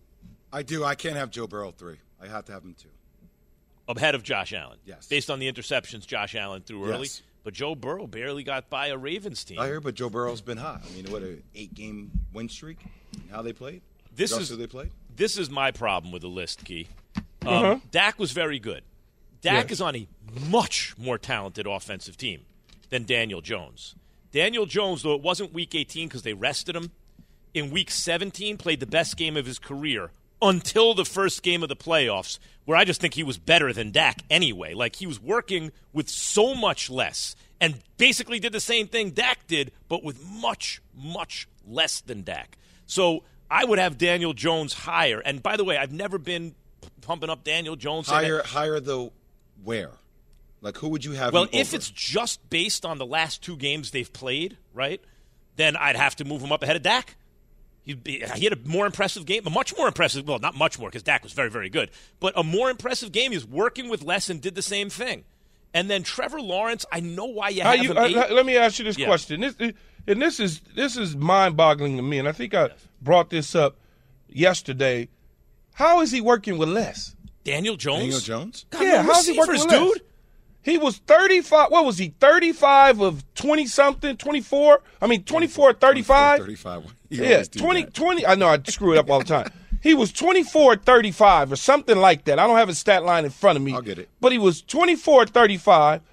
E: I do. I can't have Joe Burrow three. I have to have him two.
C: Ahead of Josh Allen.
E: Yes.
C: Based on the interceptions Josh Allen threw early.
E: Yes.
C: But Joe Burrow barely got by a Ravens team.
E: I hear, but Joe Burrow's been hot. I mean, what, an eight-game win streak? How they played?
C: This
E: Just
C: is
E: who they played?
C: This is my problem with the list, Key. Um,
D: Uh-huh.
C: Dak was very good. Dak
D: Yes.
C: is on a much more talented offensive team than Daniel Jones. Daniel Jones, though it wasn't Week eighteen because they rested him, in Week seventeen played the best game of his career until the first game of the playoffs, where I just think he was better than Dak anyway. Like, he was working with so much less and basically did the same thing Dak did, but with much, much less than Dak. So I would have Daniel Jones higher. And by the way, I've never been pumping up Daniel Jones.
E: Higher, higher the where? Like, who would you have?
C: Well,
E: him
C: if
E: over?
C: it's just based on the last two games they've played, right, then I'd have to move him up ahead of Dak. He'd be, he had a more impressive game, a much more impressive, well, not much more because Dak was very, very good, but a more impressive game. He was working with less and did the same thing. And then Trevor Lawrence, I know why you
D: How
C: have
D: you,
C: him
D: uh,
C: eight.
D: Let me ask you this
C: Yeah.
D: question. This, and this is this is mind-boggling to me, and I think I brought this up yesterday. How is he working with less?
C: Daniel Jones?
E: Daniel Jones?
C: God,
D: Yeah,
C: no
D: how's he working
C: receivers,
D: with less?
C: dude?
D: He was thirty-five. What was he? thirty-five of twenty-something, twenty-four? I mean, twenty-four, thirty-five?
E: thirty-five. You
D: Yeah,
E: always do
D: twenty,
E: that.
D: twenty. I know I screw it up all the time. He was twenty-four thirty-five or something like that. I don't have his stat line in front of me.
E: I'll get it.
D: But he was twenty-four thirty-five.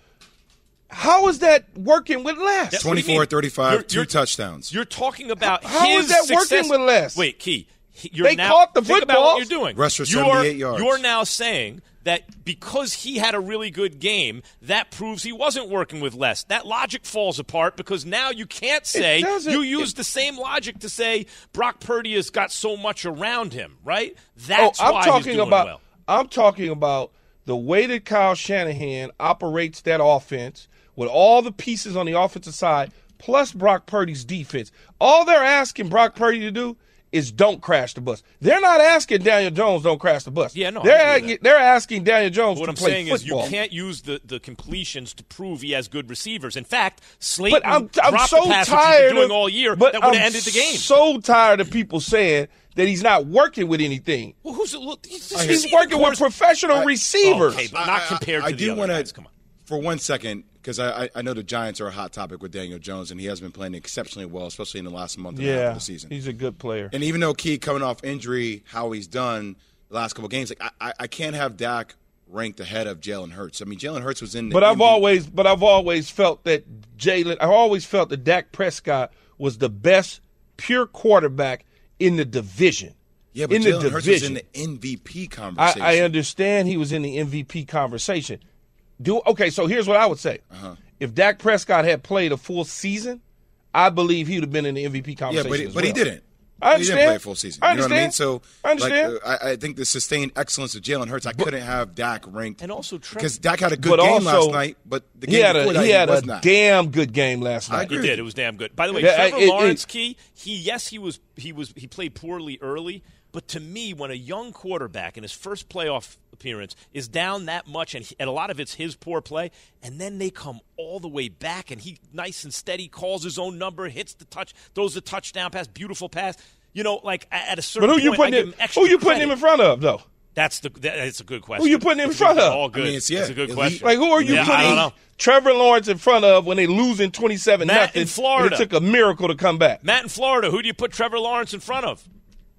D: How is that working with less?
C: That's what do you
E: twenty-four
C: mean?
E: thirty-five,
C: You're-
E: two
C: you're-
E: touchdowns.
C: You're talking about
D: How
C: his
D: is that
C: success.
D: working with less?
C: Wait, Key. he- You're
D: They
C: now,
D: caught the
C: think about
D: footballs.
C: what you're doing.
E: Rushed for
C: You're-
E: seventy-eight yards.
C: You're now saying that because he had a really good game, that proves he wasn't working with less. That logic falls apart because now you can't say
D: doesn't-
C: you use
D: it-
C: the same logic to say Brock Purdy has got so much around him, right? That's
D: oh, I'm
C: why
D: talking
C: he's doing
D: about.
C: well.
D: I'm talking about the way that Kyle Shanahan operates that offense with all the pieces on the offensive side, plus Brock Purdy's defense. All they're asking Brock Purdy to do is don't crash the bus. They're not asking Daniel Jones don't crash the bus.
C: Yeah, no, I
D: they're
C: agree with
D: asking, they're asking Daniel Jones
C: What
D: to
C: I'm
D: play
C: saying
D: football.
C: is you can't use the, the completions to prove he has good receivers. In fact, Slayton
D: But I'm, I'm
C: dropped
D: so
C: the pass which he's
D: tired
C: been doing
D: of,
C: all year
D: but
C: that would
D: I'm
C: have ended the game.
D: So tired of people saying that he's not working with anything.
C: Well, who's it? Look, he's,
D: He's
C: he's
D: working with professional
E: I-
D: receivers.
C: Okay, but not compared
E: I, I
C: to the
E: do
C: other
E: wanna,
C: guys. Come on.
E: For one second, because I, I, I know the Giants are a hot topic with Daniel Jones, and he has been playing exceptionally well, especially in the last month and a half
D: Yeah,
E: of the season.
D: he's a good player.
E: And even though Key coming off injury, how he's done the last couple of games, like I, I, I can't have Dak ranked ahead of Jalen Hurts. I mean, Jalen Hurts was in the
D: But I've
E: M V P.
D: always, but I've always felt that Jalen. I've always felt that Dak Prescott was the best pure quarterback in the division.
E: Yeah, but
D: in
E: Jalen
D: the
E: Hurts
D: division.
E: was in the M V P
D: I,
E: conversation.
D: I understand he was in the M V P conversation. Do okay. So here's what I would say:
E: Uh-huh.
D: if Dak Prescott had played a full season, I believe he would have been in the M V P
E: Yeah,
D: conversation.
E: but, he,
D: as
E: but he
D: well.
E: didn't.
D: I
E: He
D: understand.
E: didn't play a full season.
D: I
E: You know what I mean?
D: understand.
E: So
D: I understand.
E: Like, uh, I, I think the sustained excellence of Jalen Hurts, I couldn't have Dak ranked.
C: And also, Trevor,
E: because Dak had a good
D: But
E: game
D: also,
E: last night, but the game
D: he had
E: before
D: a
E: that,
D: he had
E: was
D: a
E: not.
D: damn good game last
E: I
D: night.
E: agree
C: He
E: with
C: did.
E: you.
C: It was damn good. By the way,
D: Yeah,
C: Trevor
D: it- it-
C: Lawrence, Key, he yes, he was he was he played poorly early, but to me, when a young quarterback in his first playoff appearance is down that much, and, he, and a lot of it's his poor play, and then they come all the way back, and he nice and steady calls his own number, hits the touch, throws the touchdown pass, beautiful pass. You know, like at a certain
D: But who you
C: point, I
D: putting
C: give
D: him?
C: him extra
D: Who you putting
C: credit.
D: him in front of though?
C: That's the that's a good question.
D: Who you putting him in
C: It's
D: front of?
C: All good.
E: I mean, it's- yeah,
C: That's a good
E: elite.
C: question.
D: Like who are you
C: Yeah, I don't
D: putting
C: know.
D: Trevor Lawrence in front of when they losing twenty-seven
C: Matt
D: nothing?
C: in Florida.
D: It took a miracle to come back.
C: Matt in Florida, who do you put Trevor Lawrence in front of?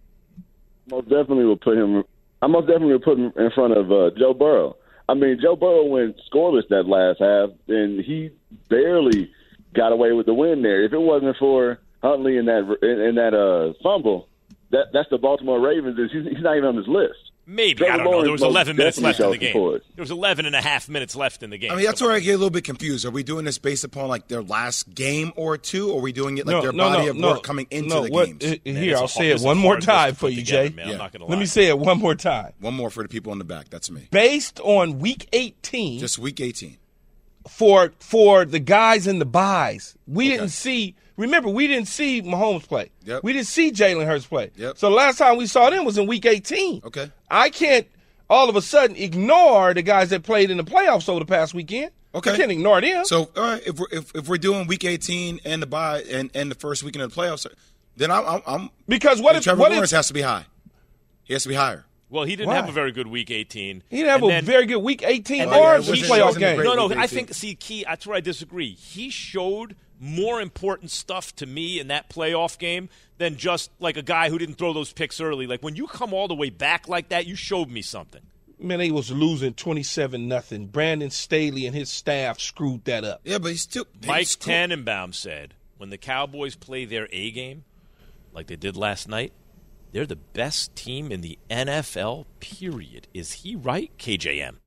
M: Most definitely would put him. I most definitely would put him in front of uh, Joe Burrow. I mean, Joe Burrow went scoreless that last half, and he barely got away with the win there. If it wasn't for Huntley in that in, in that uh, fumble, that that's the Baltimore Ravens. He's, he's not even on this list.
C: Maybe.
M: Trevor
C: I don't know. There
M: Lawrence
C: was
M: most
C: eleven minutes
M: definitely
C: left in the
M: showed
C: game.
M: support.
C: There was eleven and a half minutes left in the game.
E: I mean, that's where I get a little bit confused. Are we doing this based upon like their last game or two, or are we doing it like
D: No,
E: their
D: no,
E: body
D: no,
E: of
D: no.
E: work coming into
D: no,
E: the
D: what,
E: games?
D: uh,
C: Man,
D: Here,
C: it's
D: I'll
C: a
D: say
C: hard-
D: it
C: it's a
D: one more
C: hard list to
D: time
C: put
D: for you,
C: together,
D: Jay.
C: man. I'm not gonna
D: Let
C: lie.
D: me say it one more time.
E: One more for the people in the back. That's me.
D: Based on week eighteen,
E: Just week eighteen.
D: for for the guys in the buys, we didn't see. Remember, we didn't see Mahomes play.
E: Yep.
D: We didn't see Jalen Hurts play.
E: Yep.
D: So the last time we saw them was in week eighteen.
E: Okay.
D: I can't all of a sudden ignore the guys that played in the playoffs over the past weekend.
E: Okay.
D: I can't ignore them.
E: So, all right, if we're if, if we're doing week eighteen and the bye and, and the first weekend of the playoffs, then I'm, I'm, I'm
D: because what
E: then
D: if
E: Trevor
D: what
E: Lawrence
D: if
E: has to be high. He has to be higher.
C: Well, he didn't
D: Why?
C: have a very good week eighteen.
D: he didn't have
C: And
D: a
C: then-
D: very good week eighteen
C: and
D: or
C: then-
E: yeah, it
D: his
E: wasn't- it
D: playoff
E: wasn't a
D: game.
E: great
C: No, no,
E: week
C: I
E: eighteen.
C: think, see, Key, that's where I disagree. He showed more important stuff to me in that playoff game than just like a guy who didn't throw those picks early. Like when you come all the way back like that, you showed me something.
D: Man, they was losing twenty-seven nothing. Brandon Staley and his staff screwed that up.
E: Yeah, but he's still
C: Mike
E: he's cool.
C: Tannenbaum said, when the Cowboys play their A game, like they did last night, they're the best team in the N F L, period. Is he right, K J M?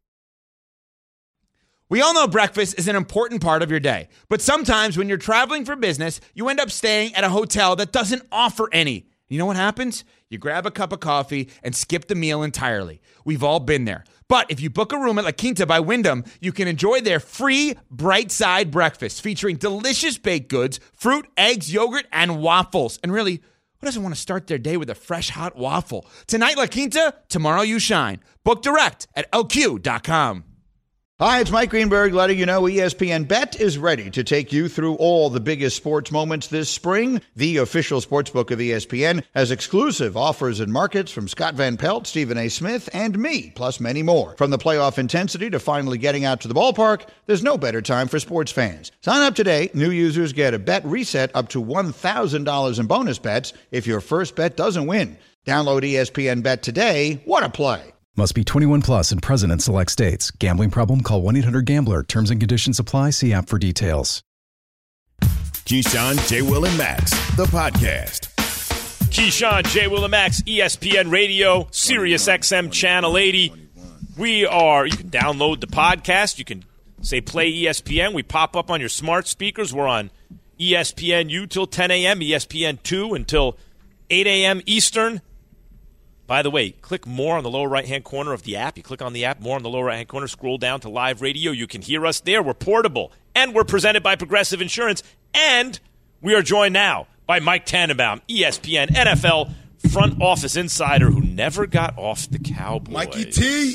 H: We all know breakfast is an important part of your day, but sometimes when you're traveling for business, you end up staying at a hotel that doesn't offer any. You know what happens? You grab a cup of coffee and skip the meal entirely. We've all been there. But if you book a room at La Quinta by Wyndham, you can enjoy their free Bright Side breakfast featuring delicious baked goods, fruit, eggs, yogurt, and waffles. And really, who doesn't want to start their day with a fresh hot waffle? Tonight, La Quinta, tomorrow you shine. Book direct at L Q dot com.
K: Hi, it's Mike Greenberg letting you know E S P N Bet is ready to take you through all the biggest sports moments this spring. The official sportsbook of E S P N has exclusive offers and markets from Scott Van Pelt, Stephen A. Smith, and me, plus many more. From the playoff intensity to finally getting out to the ballpark, there's no better time for sports fans. Sign up today. New users get a bet reset up to one thousand dollars in bonus bets if your first bet doesn't win. Download E S P N Bet today. What a play.
L: Must be twenty-one plus and present in select states. Gambling problem? Call one eight hundred gambler. Terms and conditions apply. See app for details.
B: Keyshawn, J. Will, and Max, the podcast.
C: Keyshawn, J. Will, and Max, E S P N Radio, Sirius X M Channel eighty. We are, you can download the podcast. You can say play E S P N. We pop up on your smart speakers. We're on E S P N U till ten a.m., E S P N two until eight a.m. Eastern. By the way, click more on the lower right-hand corner of the app. You click on the app, more on the lower right-hand corner, scroll down to live radio. You can hear us there. We're portable. And we're presented by Progressive Insurance. And we are joined now by Mike Tannenbaum, E S P N N F L front office insider who never got off the Cowboys.
E: Mikey T.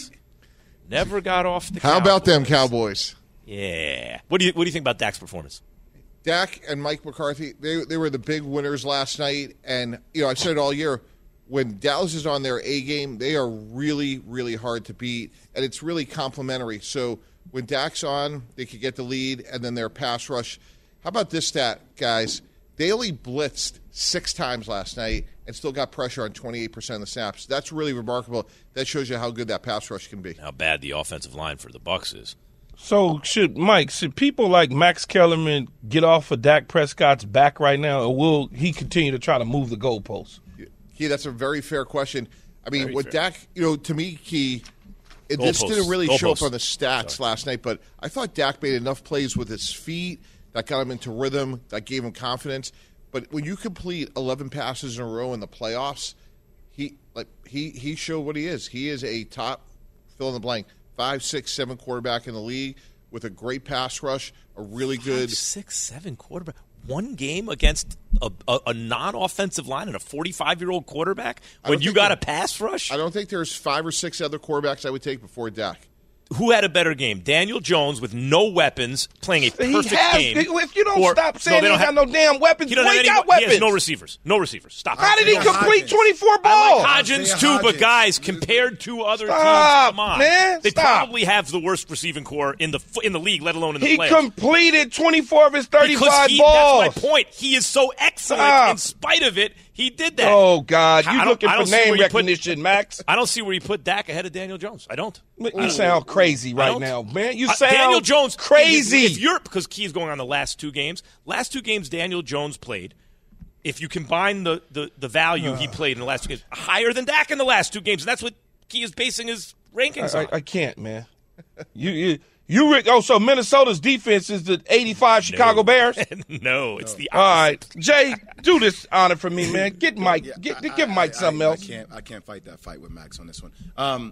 C: Never got off the
N: How
C: Cowboys.
N: How about them Cowboys?
C: Yeah. What do you What do you think about Dak's performance?
N: Dak and Mike McCarthy, they they were the big winners last night. And, you know, I've said it all year, when Dallas is on their A game, they are really, really hard to beat, and it's really complementary. So when Dak's on, they could get the lead, and then their pass rush. How about this stat, guys? They only blitzed six times last night and still got pressure on twenty-eight percent of the snaps. That's really remarkable. That shows you how good that pass rush can be.
C: How bad the offensive line for the Bucs is.
D: So, should Mike, should people like Max Kellerman get off of Dak Prescott's back right now, or will he continue to try to move the goalposts?
N: Key, that's a very fair question. I mean,
C: Very
N: what
C: fair.
N: Dak, you know, to me, Key, it,
C: Goal
N: this
C: posts.
N: didn't really
C: Goal
N: show
C: posts.
N: up on the stats
C: Sorry.
N: last night, but I thought Dak made enough plays with his feet that got him into rhythm, that gave him confidence. But when you complete eleven passes in a row in the playoffs, he like he he showed what he is. He is a top, fill in the blank, five, six, seven quarterback in the league with a great pass rush, a really good
C: Five, six, seven quarterback. One game against a, a, a non-offensive line and a forty-five-year-old quarterback
N: I
C: when
N: don't
C: you
N: think
C: got
N: there-
C: a pass rush?
N: I don't think there's five or six other quarterbacks I would take before Dak.
C: Who had a better game? Daniel Jones with no weapons playing a
D: He
C: perfect
D: has,
C: game.
D: if you don't
C: or-
D: stop saying
C: they
D: he
C: don't
D: ain't got
C: have-
D: no damn weapons,
C: He, don't
D: boy,
C: have
D: he
C: any,
D: got weapons.
C: he has no receivers. No receivers. Stop.
D: How did he
E: Isaiah
D: complete
E: Hodgins.
D: twenty-four
C: I like
D: balls?
C: Hodgins
E: Isaiah
C: too, but
E: Hodgins.
C: guys, compared to other
D: Stop,
C: teams, come on,
D: man,
C: they
D: stop.
C: probably have the worst receiving core in the in the league, let alone in the
D: He
C: playoffs.
D: completed twenty-four of his
C: Because
D: thirty-five
C: he,
D: balls.
C: that's my point. He is so excellent.
D: Stop.
C: In spite of it, he did that.
D: Oh, God.
C: I
D: You
C: don't-
D: looking
C: I don't
D: for
C: see where
D: name
C: you put-
D: recognition, Max.
C: I don't see where you put Dak ahead of Daniel Jones. I don't.
D: You sound crazy
C: I
D: right
C: don't.
D: now, man. You
C: Uh,
D: sound
C: Daniel Jones
D: crazy.
C: If, if you're because Key is going on the last two games. Last two games Daniel Jones played. If you combine the the, the value he played in the last two games, higher than Dak in the last two games, and that's what Key is basing his rankings
D: I,
C: on.
D: I, I can't, man. You, you, you. re- Oh, so Minnesota's defense is the eighty-five Chicago Bears.
C: no, it's the
D: All
C: opposite.
D: right, Jay, do this honor for me, man. Get Mike,
E: Yeah,
D: get,
E: I-
D: give
E: I-
D: Mike
E: I-
D: something
E: I,
D: else.
E: I can't. I can't fight that fight with Max on this one. Um,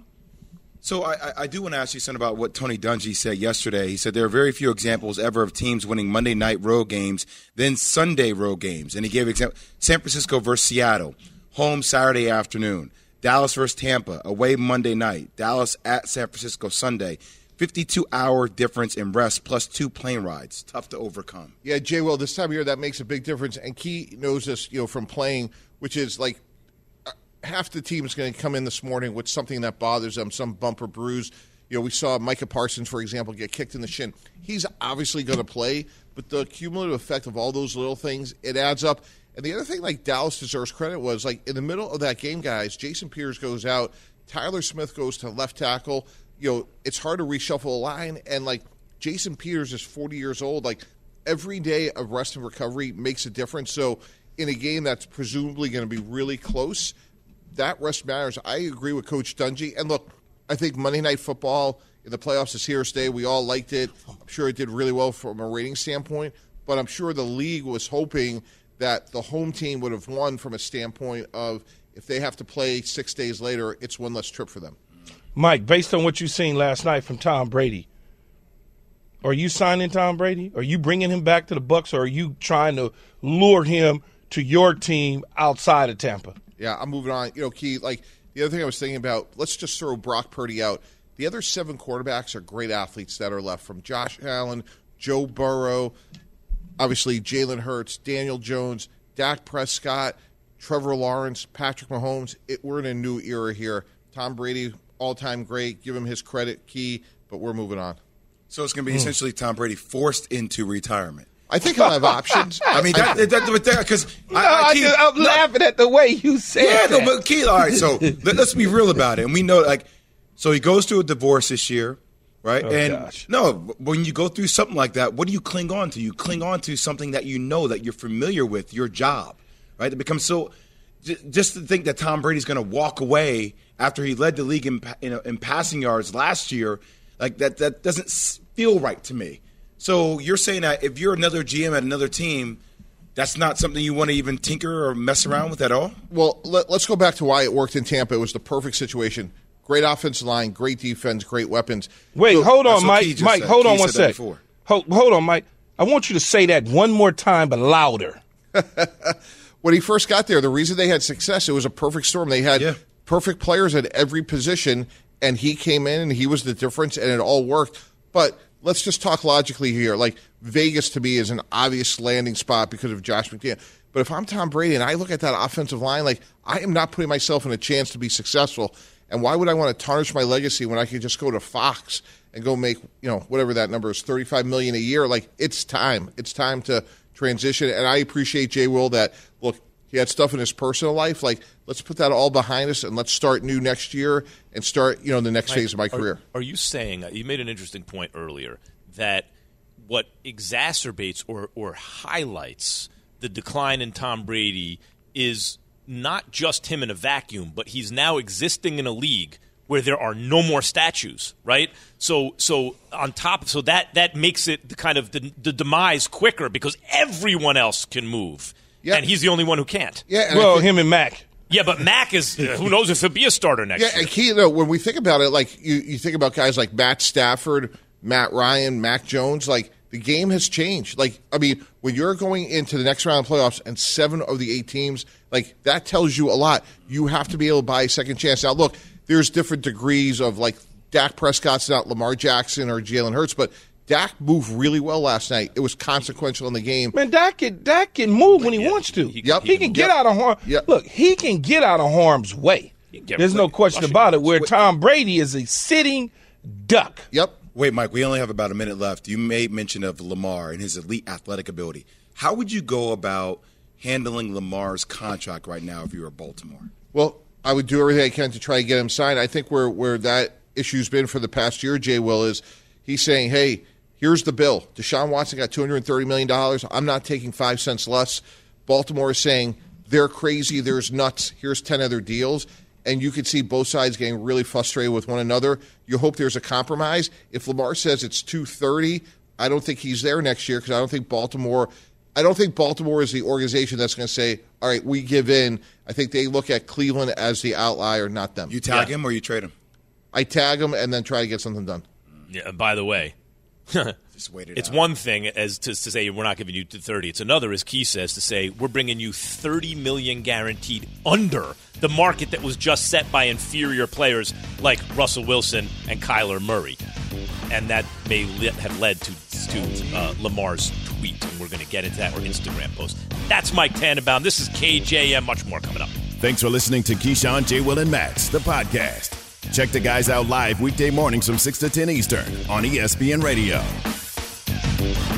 E: so I, I, I do want to ask you something about what Tony Dungy said yesterday. He said there are very few examples ever of teams winning Monday night road games, then Sunday road games, and he gave example: San Francisco versus Seattle, home Saturday afternoon; Dallas versus Tampa, away Monday night; Dallas at San Francisco Sunday. fifty-two hour difference in rest plus two plane rides. Tough to overcome.
N: Yeah, Jay, well, this time of year, that makes a big difference. And Key knows this, you know, from playing, which is like uh, half the team is going to come in this morning with something that bothers them, some bump or bruise. You know, we saw Micah Parsons, for example, get kicked in the shin. He's obviously going to play, but the cumulative effect of all those little things, it adds up. And the other thing, like, Dallas deserves credit was, like, in the middle of that game, guys, Jason Peters goes out, Tyler Smith goes to left tackle. You know, it's hard to reshuffle a line, and, like, Jason Peters is forty years old. Like, every day of rest and recovery makes a difference. So in a game that's presumably going to be really close, that rest matters. I agree with Coach Dungy. And, look, I think Monday Night Football in the playoffs is here to stay. We all liked it. I'm sure it did really well from a rating standpoint, but I'm sure the league was hoping that the home team would have won from a standpoint of if they have to play six days later, it's one less trip for them.
D: Mike, based on what you seen last night from Tom Brady, are you signing Tom Brady? Are you bringing him back to the Bucs, or are you trying to lure him to your team outside of Tampa?
N: Yeah, I'm moving on. You know, Key, like, the other thing I was thinking about, let's just throw Brock Purdy out. The other seven quarterbacks are great athletes that are left, from Josh Allen, Joe Burrow, obviously Jalen Hurts, Daniel Jones, Dak Prescott, Trevor Lawrence, Patrick Mahomes. It, we're in a new era here. Tom Brady, all-time great. Give him his credit, key, but we're moving on.
E: So it's going to be mm. essentially Tom Brady forced into retirement.
N: I think I'll have options.
E: I mean, that, that, that, because
D: no, I, I keep, I'm no, laughing at the way you said
E: yeah,
D: that.
E: No, but Keith, all right, so let, let's be real about it. And we know, like, so he goes through a divorce this year, right?
D: Oh,
E: and
D: gosh.
E: no, when you go through something like that, what do you cling on to? You cling on to something that you know, that you're familiar with, your job, right? It becomes so, just to think that Tom Brady's going to walk away after he led the league in, in, in passing yards last year, like that, that doesn't feel right to me. So you're saying that if you're another G M at another team, that's not something you want to even tinker or mess around with at all?
N: Well, let, let's go back to why it worked in Tampa. It was the perfect situation. Great offensive line, great defense, great weapons.
D: Wait,
N: so,
D: hold on, Mike. Mike,
E: said.
D: hold
E: Key
D: on one sec. Hold, hold on, Mike. I want you to say that one more time, but louder.
N: When he first got there, the reason they had success, it was a perfect storm. They had yeah. perfect players at every position, and he came in and he was the difference, and it all worked. But let's just talk logically here. Like, Vegas to me is an obvious landing spot because of Josh McDaniels. But if I'm Tom Brady and I look at that offensive line, like, I am not putting myself in a chance to be successful. And why would I want to tarnish my legacy when I could just go to Fox and go make, you know, whatever that number is, thirty-five million dollars a year? Like, it's time. It's time to transition. And I appreciate Jay Will that, look, he had stuff in his personal life. Like, let's put that all behind us and let's start new next year and start, you know, the next Mike, phase of my
C: are,
N: career.
C: Are you saying, you made an interesting point earlier, that what exacerbates or, or highlights the decline in Tom Brady is not just him in a vacuum, but he's now existing in a league where there are no more statues, right? So, so on top, so that that makes it the kind of the, the demise quicker because everyone else can move, yeah. and he's the only one who can't.
N: Yeah,
D: well,
N: think,
D: him and Mac.
C: Yeah, but Mac is uh, who knows if he'll be a starter next
N: yeah,
C: year.
N: Yeah, and key, you know, when we think about it, like you, you think about guys like Matt Stafford, Matt Ryan, Mac Jones, like the game has changed. Like, I mean, when you're going into the next round of playoffs and seven of the eight teams, like that tells you a lot. You have to be able to buy a second chance. Now, look, there's different degrees of like Dak Prescott's not Lamar Jackson or Jalen Hurts, but Dak moved really well last night. It was consequential in the game.
D: Man, Dak can, Dak can move when he
C: yeah,
D: wants to.
C: He,
N: yep.
D: he can get yep. out of harm.
N: Yep.
D: Look, he can get out of harm's way. There's no question about it. Where Tom Brady is a sitting duck.
N: Yep.
E: Wait, Mike, we only have about a minute left. You made mention of Lamar and his elite athletic ability. How would you go about handling Lamar's contract right now if you were Baltimore?
N: Well, I would do everything I can to try to get him signed. I think where, where that issue's been for the past year, Jay Will, is he's saying, hey, here's the bill. Deshaun Watson got two hundred thirty million dollars. I'm not taking five cents less. Baltimore is saying they're crazy. There's nuts. Here's ten other deals. And you could see both sides getting really frustrated with one another. You hope there's a compromise. If Lamar says it's two thirty, I don't think he's there next year because I don't think Baltimore I don't think Baltimore is the organization that's going to say, all right, we give in. I think they look at Cleveland as the outlier, not them.
E: You tag
C: yeah.
E: him or you trade him?
N: I tag him and then try to get something done.
C: Yeah, by the way,
E: just wait it
C: it's
E: out.
C: one thing as to, to say we're not giving you thirty. It's another, as Key says, to say we're bringing you thirty million dollars guaranteed under the market that was just set by inferior players like Russell Wilson and Kyler Murray. And that may li- have led to, to uh, Lamar's tweet, and we're going to get into that, or Instagram post. That's Mike Tannenbaum. This is K J M. Much more coming up.
B: Thanks for listening to Keyshawn, J. Will, and Max, the podcast. Check the guys out live weekday mornings from six to ten Eastern on E S P N Radio.